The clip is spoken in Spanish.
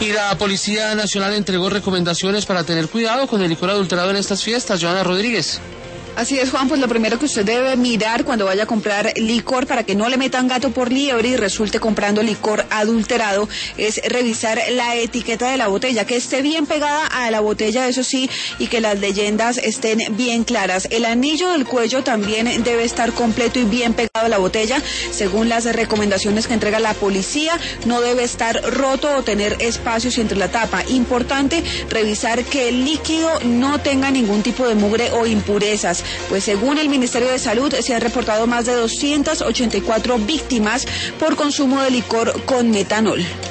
Y la Policía Nacional entregó recomendaciones para tener cuidado con el licor adulterado en estas fiestas. Joana Rodríguez. Así es, Juan, pues lo primero que usted debe mirar cuando vaya a comprar licor para que no le metan gato por liebre y resulte comprando licor adulterado es revisar la etiqueta de la botella, que esté bien pegada a la botella, eso sí, y que las leyendas estén bien claras. El anillo del cuello también debe estar completo y bien pegado a la botella, según las recomendaciones que entrega la policía. No debe estar roto o tener espacios entre la tapa. Importante revisar que el líquido no tenga ningún tipo de mugre o impurezas. Pues según el Ministerio de Salud se han reportado más de 284 víctimas por consumo de licor con metanol.